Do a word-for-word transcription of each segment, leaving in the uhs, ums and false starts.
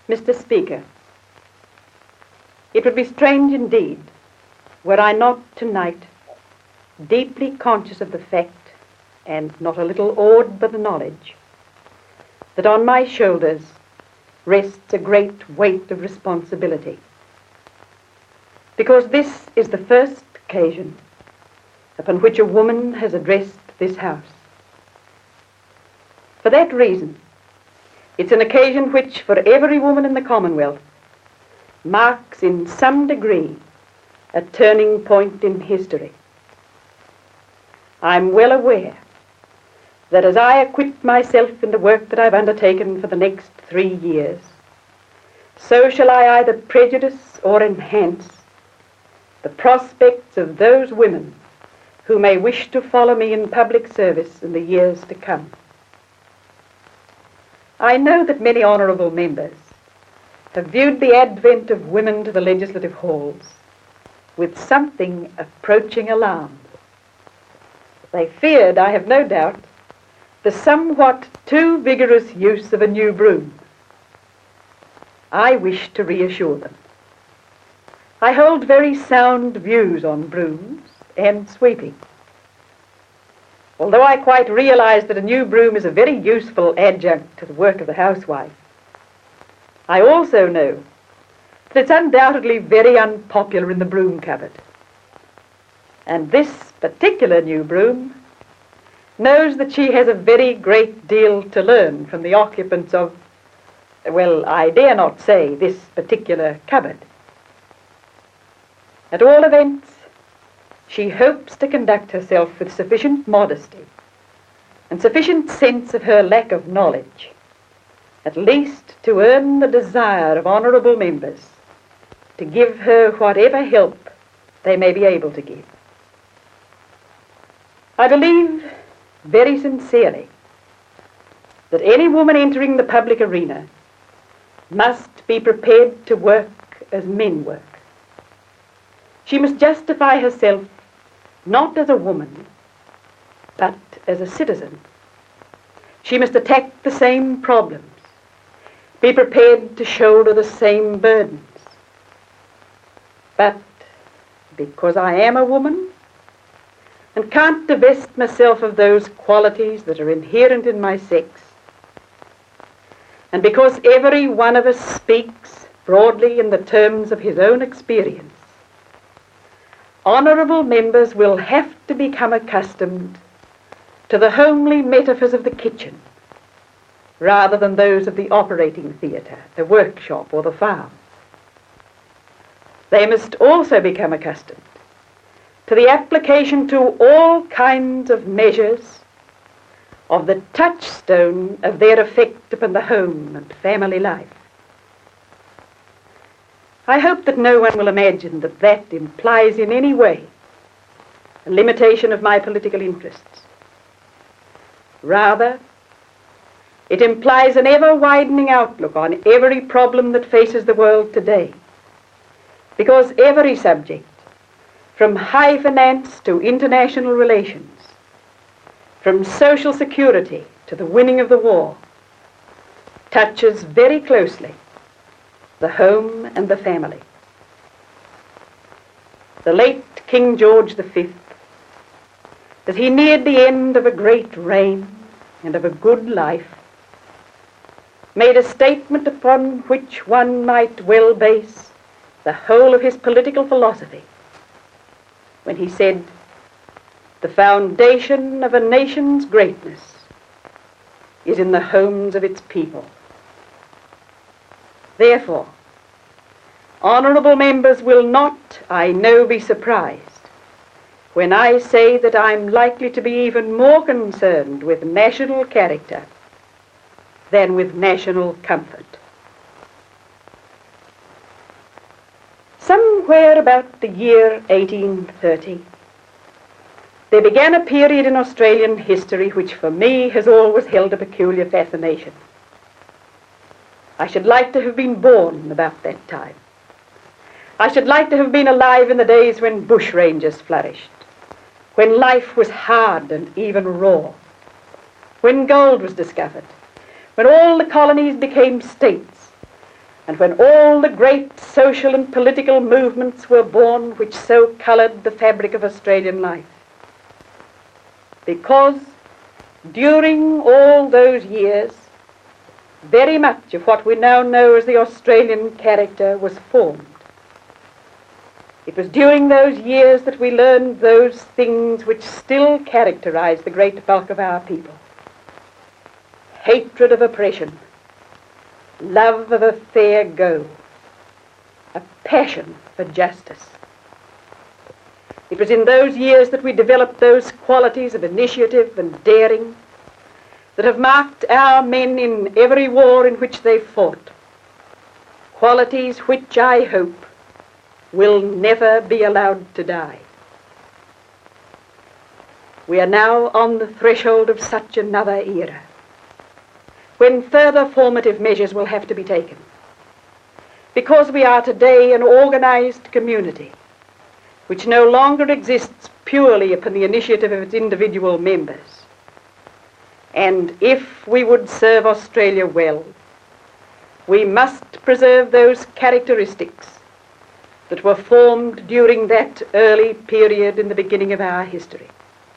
Mister Speaker, it would be strange indeed were I not tonight deeply conscious of the fact, and not a little awed by the knowledge, that on my shoulders rests a great weight of responsibility, because this is the first occasion upon which a woman has addressed this House. For that reason, it's an occasion which, for every woman in the Commonwealth, marks in some degree a turning point in history. I'm well aware that as I acquit myself in the work that I've undertaken for the next three years, so shall I either prejudice or enhance the prospects of those women who may wish to follow me in public service in the years to come. I know that many honourable members have viewed the advent of women to the legislative halls with something approaching alarm. They feared, I have no doubt, the somewhat too vigorous use of a new broom. I wish to reassure them. I hold very sound views on brooms and sweeping. Although I quite realize that a new broom is a very useful adjunct to the work of the housewife, I also know that it's undoubtedly very unpopular in the broom cupboard. And this particular new broom knows that she has a very great deal to learn from the occupants of, well, I dare not say this particular cupboard. At all events, she hopes to conduct herself with sufficient modesty and sufficient sense of her lack of knowledge, at least to earn the desire of honourable members to give her whatever help they may be able to give. I believe very sincerely that any woman entering the public arena must be prepared to work as men work. She must justify herself not as a woman, but as a citizen. She must attack the same problems, be prepared to shoulder the same burdens. But because I am a woman and can't divest myself of those qualities that are inherent in my sex, and because every one of us speaks broadly in the terms of his own experience, honourable members will have to become accustomed to the homely metaphors of the kitchen rather than those of the operating theatre, the workshop, or the farm. They must also become accustomed to the application to all kinds of measures of the touchstone of their effect upon the home and family life. I hope that no one will imagine that that implies in any way a limitation of my political interests. Rather, it implies an ever-widening outlook on every problem that faces the world today, because every subject, from high finance to international relations, from social security to the winning of the war, touches very closely the home and the family. The late King George the Fifth, as he neared the end of a great reign and of a good life, made a statement upon which one might well base the whole of his political philosophy, when he said, "The foundation of a nation's greatness is in the homes of its people." Therefore, honourable members will not, I know, be surprised when I say that I'm likely to be even more concerned with national character than with national comfort. Somewhere about the year eighteen thirty, there began a period in Australian history which for me has always held a peculiar fascination. I should like to have been born about that time. I should like to have been alive in the days when bushrangers flourished, when life was hard and even raw, when gold was discovered, when all the colonies became states, and when all the great social and political movements were born which so coloured the fabric of Australian life. Because during all those years, very much of what we now know as the Australian character was formed. It was during those years that we learned those things which still characterize the great bulk of our people. Hatred of oppression, love of a fair go, a passion for justice. It was in those years that we developed those qualities of initiative and daring that have marked our men in every war in which they fought, qualities which I hope will never be allowed to die. We are now on the threshold of such another era, when further formative measures will have to be taken, because we are today an organized community which no longer exists purely upon the initiative of its individual members. And if we would serve Australia well, we must preserve those characteristics that were formed during that early period in the beginning of our history.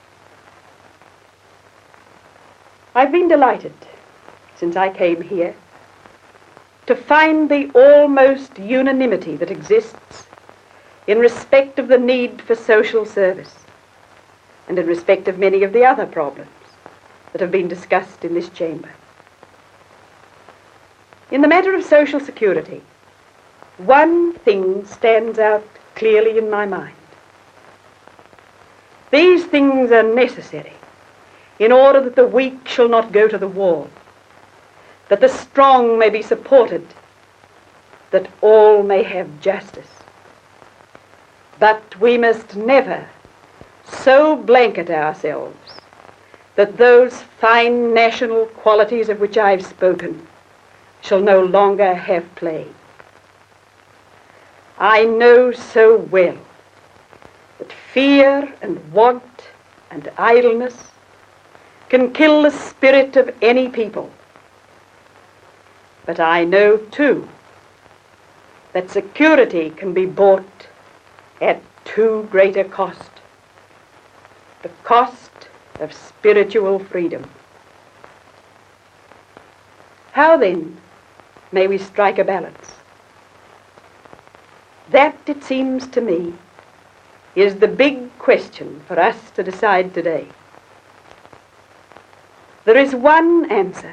I've been delighted, since I came here, to find the almost unanimity that exists in respect of the need for social service and in respect of many of the other problems that have been discussed in this chamber. In the matter of social security, one thing stands out clearly in my mind. These things are necessary in order that the weak shall not go to the wall, that the strong may be supported, that all may have justice. But we must never so blanket ourselves that those fine national qualities of which I've spoken shall no longer have play. I know so well that fear and want and idleness can kill the spirit of any people. But I know too that security can be bought at too great a cost, the cost of spiritual freedom. How then may we strike a balance? That, it seems to me, is the big question for us to decide today. There is one answer.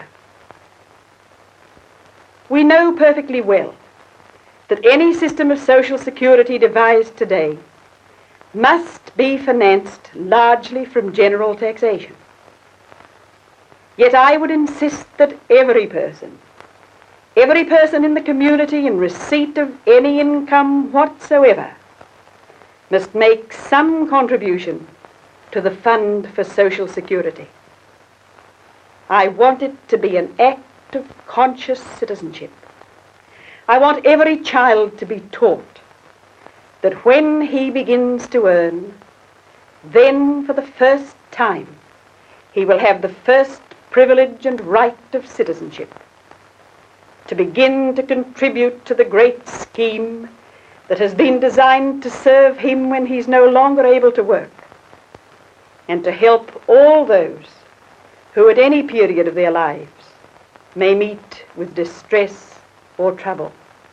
We know perfectly well that any system of social security devised today must be financed largely from general taxation. Yet I would insist that every person, every person in the community in receipt of any income whatsoever, must make some contribution to the fund for social security. I want it to be an act of conscious citizenship. I want every child to be taught that when he begins to earn, then for the first time he will have the first privilege and right of citizenship, to begin to contribute to the great scheme that has been designed to serve him when he's no longer able to work, and to help all those who at any period of their lives may meet with distress or trouble.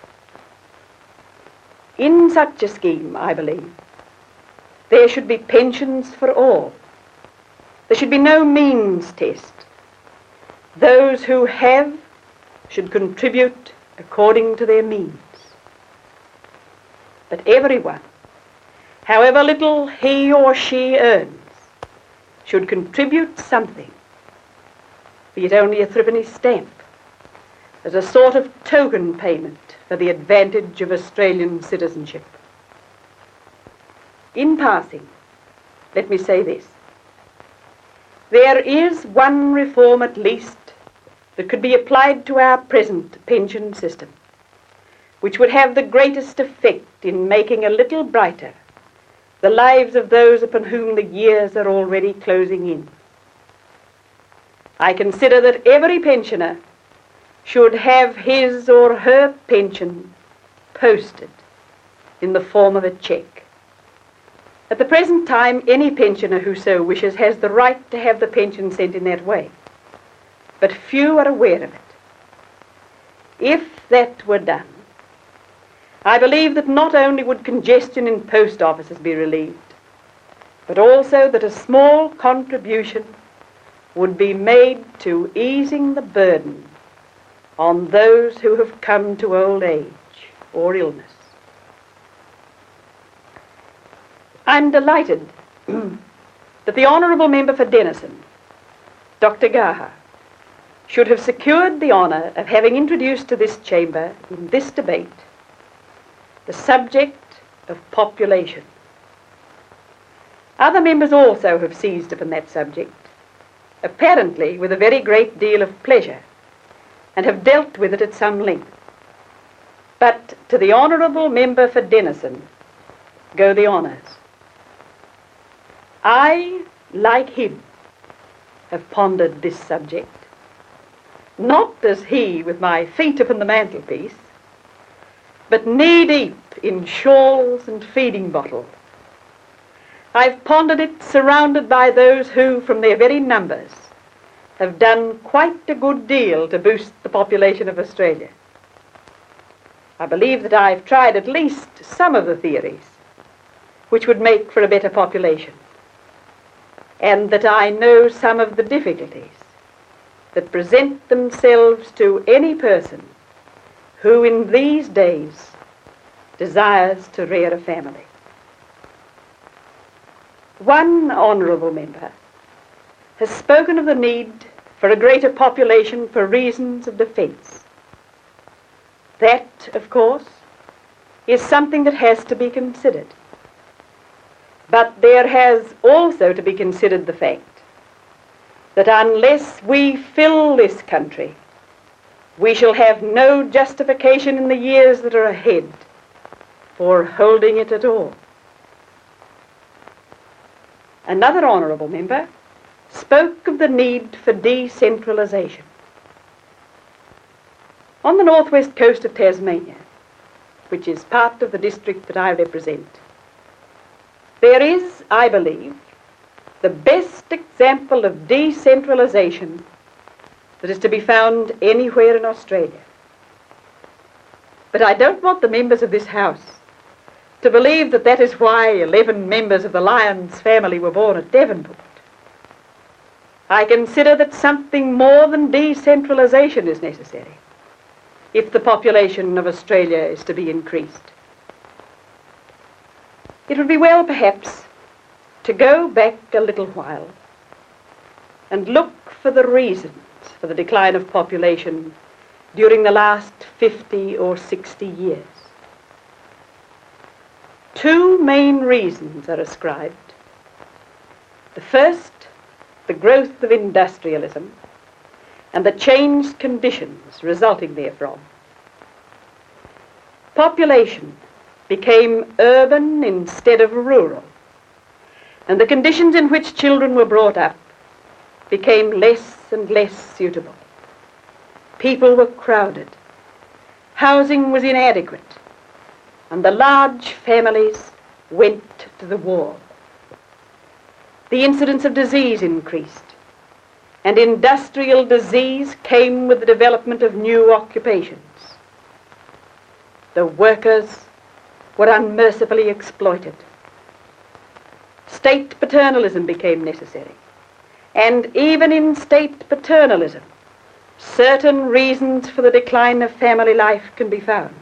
In such a scheme, I believe, there should be pensions for all. There should be no means test. Those who have should contribute according to their means. But everyone, however little he or she earns, should contribute something, be it only a threepenny stamp, as a sort of token payment for the advantage of Australian citizenship. In passing, let me say this. There is one reform at least that could be applied to our present pension system, which would have the greatest effect in making a little brighter the lives of those upon whom the years are already closing in. I consider that every pensioner should have his or her pension posted in the form of a cheque. At the present time, any pensioner who so wishes has the right to have the pension sent in that way, but few are aware of it. If that were done, I believe that not only would congestion in post offices be relieved, but also that a small contribution would be made to easing the burden on those who have come to old age or illness. I'm delighted that the Honourable Member for Denison, Doctor Gaha, should have secured the honour of having introduced to this chamber in this debate the subject of population. Other members also have seized upon that subject, apparently with a very great deal of pleasure, and have dealt with it at some length. But to the Honourable Member for Denison go the honours. I, like him, have pondered this subject, not as he with my feet upon the mantelpiece, but knee-deep in shawls and feeding bottles. I've pondered it surrounded by those who, from their very numbers, have done quite a good deal to boost the population of Australia. I believe that I've tried at least some of the theories which would make for a better population, and that I know some of the difficulties that present themselves to any person who in these days desires to rear a family. One honourable member has spoken of the need for a greater population for reasons of defence. That, of course, is something that has to be considered. But there has also to be considered the fact that unless we fill this country, we shall have no justification in the years that are ahead for holding it at all. Another honourable member spoke of the need for decentralisation. On the northwest coast of Tasmania, which is part of the district that I represent, there is, I believe, the best example of decentralisation that is to be found anywhere in Australia. But I don't want the members of this House to believe that that is why eleven members of the Lyons family were born at Devonport. I consider that something more than decentralisation is necessary if the population of Australia is to be increased. It would be well, perhaps, to go back a little while and look for the reasons for the decline of population during the last fifty or sixty years. Two main reasons are ascribed. The first, the growth of industrialism and the changed conditions resulting therefrom. Population became urban instead of rural, and the conditions in which children were brought up became less and less suitable. People were crowded, housing was inadequate, and the large families went to the wall. The incidence of disease increased, and industrial disease came with the development of new occupations. The workers were unmercifully exploited. State paternalism became necessary, and even in state paternalism, certain reasons for the decline of family life can be found.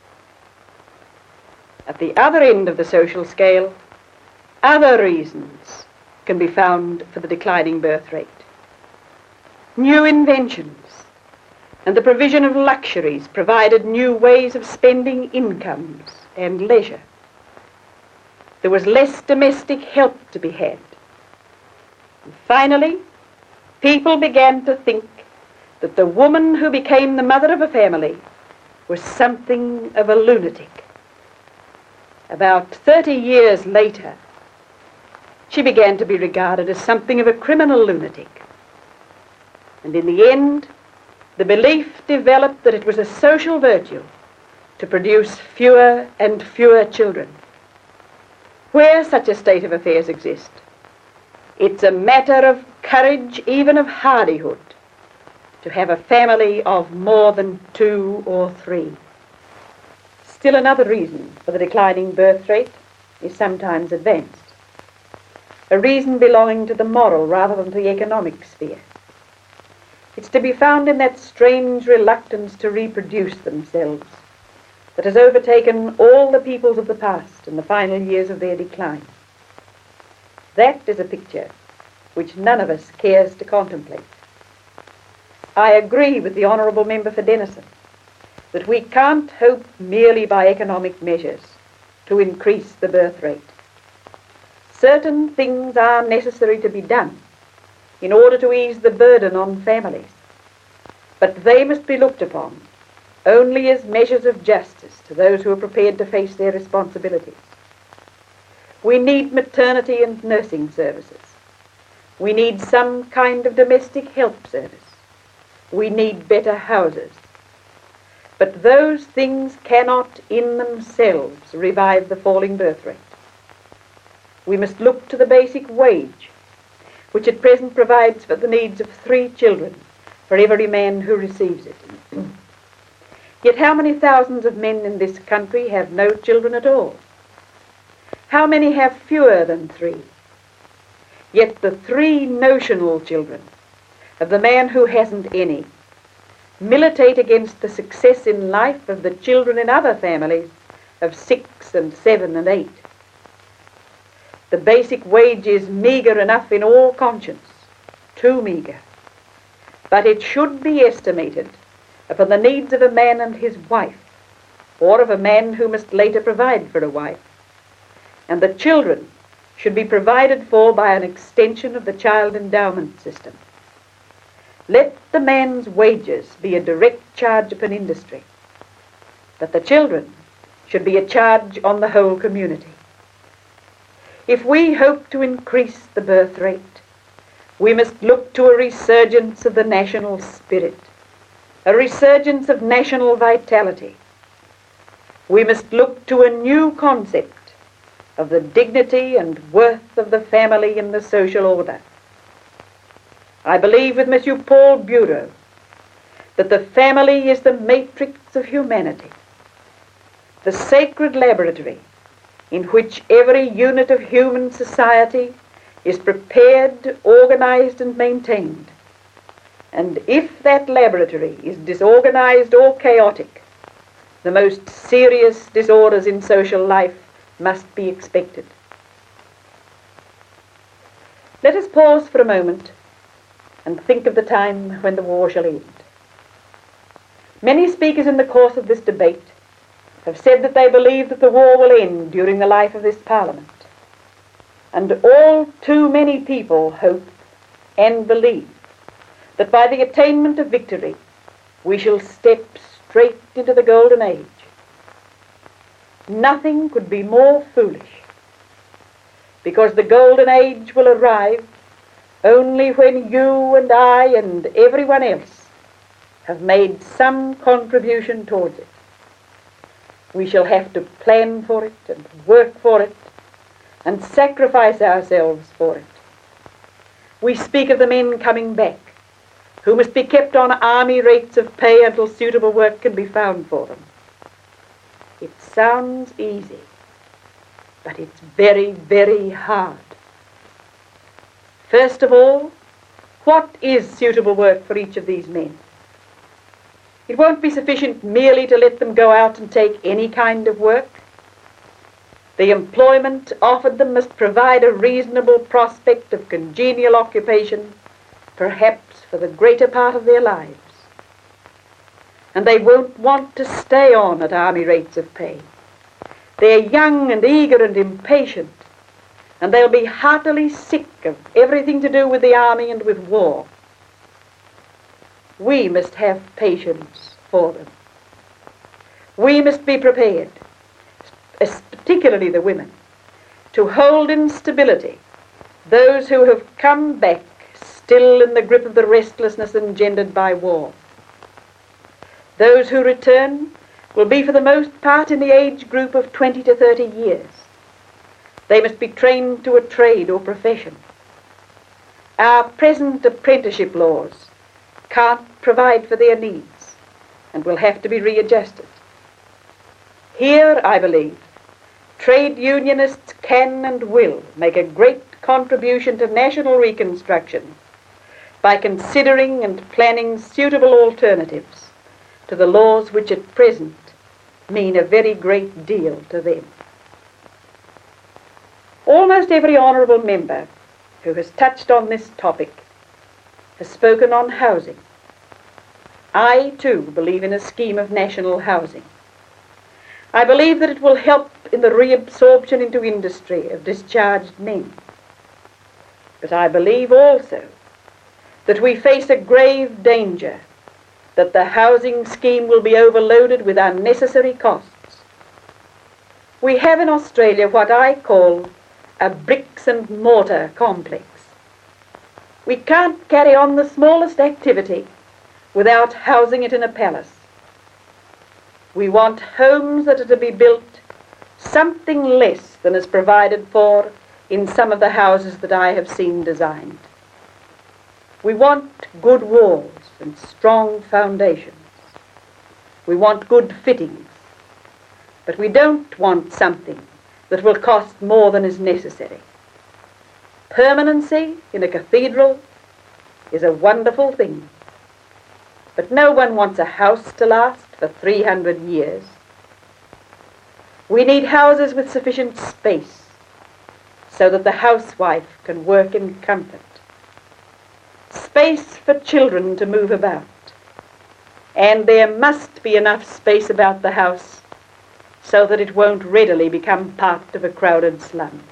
At the other end of the social scale, other reasons can be found for the declining birth rate. New inventions and the provision of luxuries provided new ways of spending incomes and leisure. There was less domestic help to be had. And finally, people began to think that the woman who became the mother of a family was something of a lunatic. About thirty years later, she began to be regarded as something of a criminal lunatic. And in the end, the belief developed that it was a social virtue to produce fewer and fewer children. Where such a state of affairs exists, it's a matter of courage, even of hardihood, to have a family of more than two or three. Still another reason for the declining birth rate is sometimes advanced, a reason belonging to the moral rather than to the economic sphere. It's to be found in that strange reluctance to reproduce themselves that has overtaken all the peoples of the past in the final years of their decline. That is a picture which none of us cares to contemplate. I agree with the Honourable Member for Denison that we can't hope merely by economic measures to increase the birth rate. Certain things are necessary to be done in order to ease the burden on families, but they must be looked upon only as measures of justice to those who are prepared to face their responsibilities. We need maternity and nursing services. We need some kind of domestic help service. We need better houses. But those things cannot in themselves revive the falling birth rate. We must look to the basic wage, which at present provides for the needs of three children for every man who receives it. Yet how many thousands of men in this country have no children at all? How many have fewer than three? Yet the three notional children of the man who hasn't any militate against the success in life of the children in other families of six and seven and eight. The basic wage is meagre enough in all conscience, too meagre, but it should be estimated upon the needs of a man and his wife, or of a man who must later provide for a wife, and the children should be provided for by an extension of the child endowment system. Let the man's wages be a direct charge upon industry, but the children should be a charge on the whole community. If we hope to increase the birth rate, we must look to a resurgence of the national spirit, a resurgence of national vitality. We must look to a new concept of the dignity and worth of the family in the social order. I believe with Monsieur Paul Bureau that the family is the matrix of humanity, the sacred laboratory in which every unit of human society is prepared, organized, and maintained. And if that laboratory is disorganized or chaotic, the most serious disorders in social life must be expected. Let us pause for a moment and think of the time when the war shall end. Many speakers in the course of this debate have said that they believe that the war will end during the life of this Parliament. And all too many people hope and believe that by the attainment of victory we shall step straight into the golden age. Nothing could be more foolish, because the golden age will arrive only when you and I and everyone else have made some contribution towards it. We shall have to plan for it and work for it and sacrifice ourselves for it. We speak of the men coming back, who must be kept on army rates of pay until suitable work can be found for them. It sounds easy, but it's very, very hard. First of all, what is suitable work for each of these men? It won't be sufficient merely to let them go out and take any kind of work. The employment offered them must provide a reasonable prospect of congenial occupation, perhaps for the greater part of their lives. And they won't want to stay on at army rates of pay. They're young and eager and impatient, and they'll be heartily sick of everything to do with the army and with war. We must have patience for them. We must be prepared, particularly the women, to hold in stability those who have come back still in the grip of the restlessness engendered by war. Those who return will be for the most part in the age group of twenty to thirty years. They must be trained to a trade or profession. Our present apprenticeship laws can't provide for their needs and will have to be readjusted. Here, I believe, trade unionists can and will make a great contribution to national reconstruction by considering and planning suitable alternatives to the laws which at present mean a very great deal to them. Almost every honourable member who has touched on this topic has spoken on housing. I, too, believe in a scheme of national housing. I believe that it will help in the reabsorption into industry of discharged men. But I believe also that we face a grave danger that the housing scheme will be overloaded with unnecessary costs. We have in Australia what I call a bricks and mortar complex. We can't carry on the smallest activity without housing it in a palace. We want homes that are to be built something less than is provided for in some of the houses that I have seen designed. We want good walls and strong foundations. We want good fittings, but we don't want something that will cost more than is necessary. Permanency in a cathedral is a wonderful thing, but no one wants a house to last for three hundred years. We need houses with sufficient space so that the housewife can work in comfort. Space for children to move about. And there must be enough space about the house so that it won't readily become part of a crowded slum.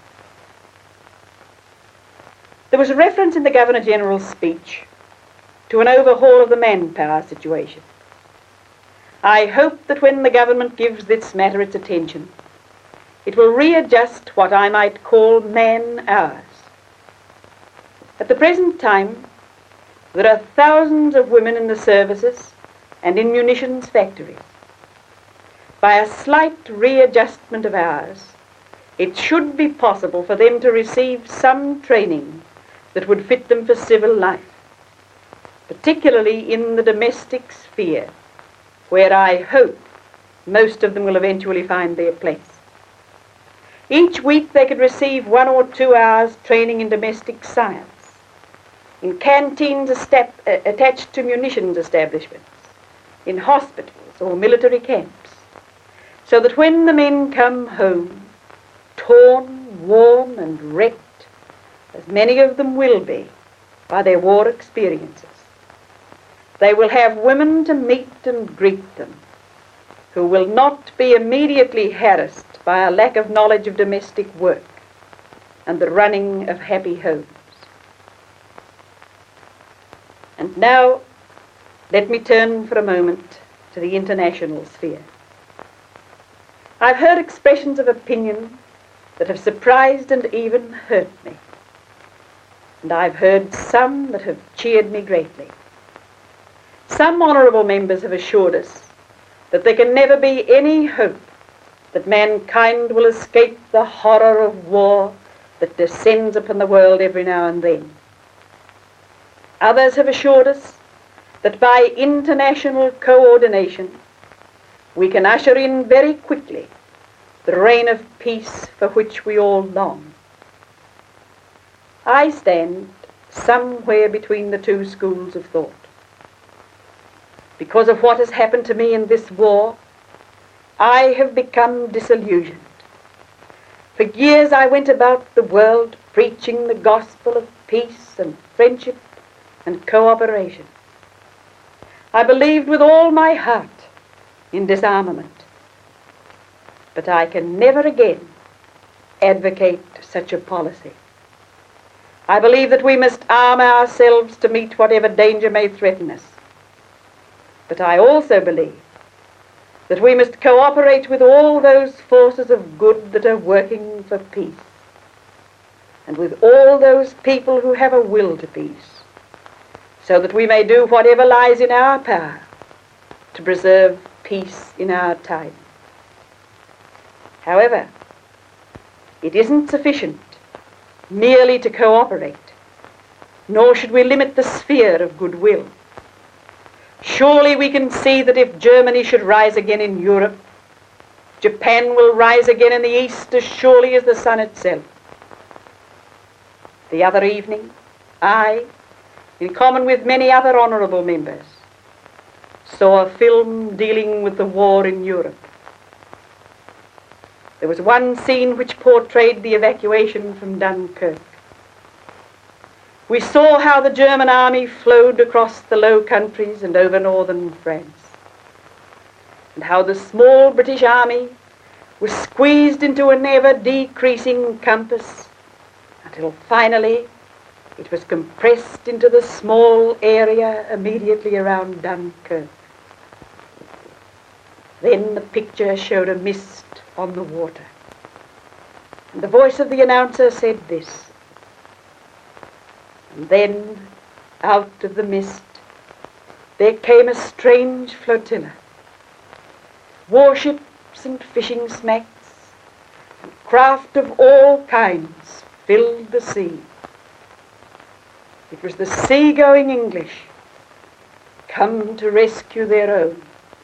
There was a reference in the Governor-General's speech to an overhaul of the manpower situation. I hope that when the government gives this matter its attention, it will readjust what I might call man hours. At the present time, there are thousands of women in the services and in munitions factories. By a slight readjustment of hours, it should be possible for them to receive some training that would fit them for civil life, particularly in the domestic sphere, where I hope most of them will eventually find their place. Each week they could receive one or two hours training in domestic science, in canteens esta- attached to munitions establishments, in hospitals or military camps, so that when the men come home, torn, worn and wrecked, as many of them will be by their war experiences, they will have women to meet and greet them, who will not be immediately harassed by a lack of knowledge of domestic work and the running of happy homes. And now, let me turn for a moment to the international sphere. I've heard expressions of opinion that have surprised and even hurt me. And I've heard some that have cheered me greatly. Some honourable members have assured us that there can never be any hope that mankind will escape the horror of war that descends upon the world every now and then. Others have assured us that by international coordination we can usher in very quickly the reign of peace for which we all long. I stand somewhere between the two schools of thought. Because of what has happened to me in this war, I have become disillusioned. For years I went about the world preaching the gospel of peace and friendship and cooperation. I believed with all my heart in disarmament. But I can never again advocate such a policy. I believe that we must arm ourselves to meet whatever danger may threaten us. But I also believe that we must cooperate with all those forces of good that are working for peace, and with all those people who have a will to peace, so that we may do whatever lies in our power to preserve peace in our time. However, it isn't sufficient merely to cooperate, nor should we limit the sphere of goodwill. Surely we can see that if Germany should rise again in Europe, Japan will rise again in the East as surely as the sun itself. The other evening, I, in common with many other honourable members, saw a film dealing with the war in Europe. There was one scene which portrayed the evacuation from Dunkirk. We saw how the German army flowed across the Low Countries and over northern France, and how the small British army was squeezed into an ever-decreasing compass until finally it was compressed into the small area immediately around Dunkirk. Then the picture showed a mist on the water, and the voice of the announcer said this: and then, out of the mist, there came a strange flotilla. Warships and fishing smacks, and craft of all kinds filled the sea. It was the sea-going English, come to rescue their own.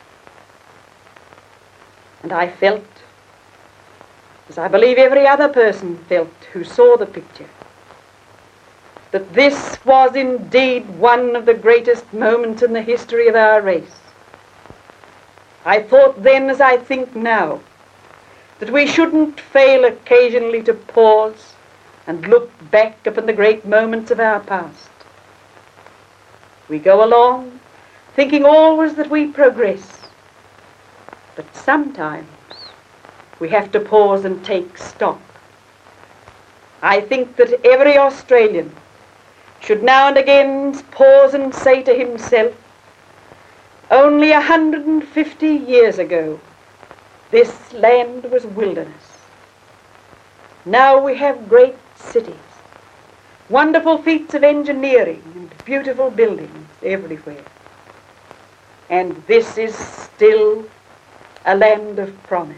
And I felt, as I believe every other person felt who saw the picture, that this was indeed one of the greatest moments in the history of our race. I thought then, as I think now, that we shouldn't fail occasionally to pause and look back upon the great moments of our past. We go along thinking always that we progress, but sometimes we have to pause and take stock. I think that every Australian should now and again pause and say to himself, only a hundred and fifty years ago, this land was wilderness. Now we have great cities, wonderful feats of engineering and beautiful buildings everywhere. And this is still a land of promise.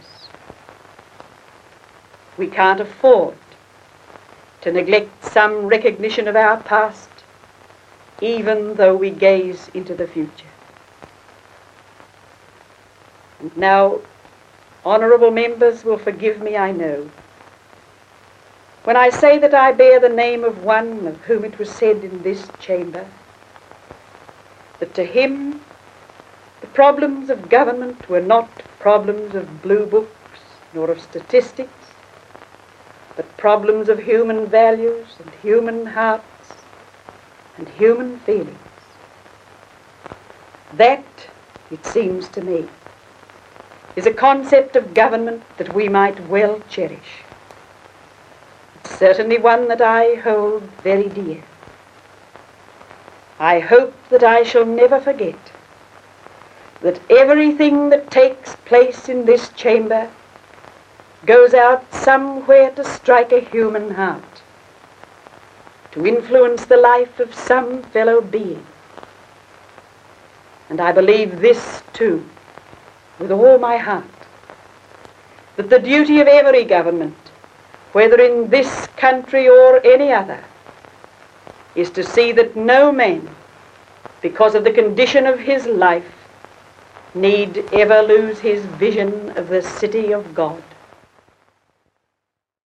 We can't afford to neglect some recognition of our past, even though we gaze into the future. And now, honourable members will forgive me, I know, when I say that I bear the name of one of whom it was said in this chamber that to him the problems of government were not problems of blue books nor of statistics, but problems of human values and human hearts and human feelings. That, it seems to me, is a concept of government that we might well cherish. It's certainly one that I hold very dear. I hope that I shall never forget that everything that takes place in this chamber goes out somewhere to strike a human heart, to influence the life of some fellow being. And I believe this too, with all my heart, that the duty of every government, whether in this country or any other, is to see that no man, because of the condition of his life, need ever lose his vision of the city of God.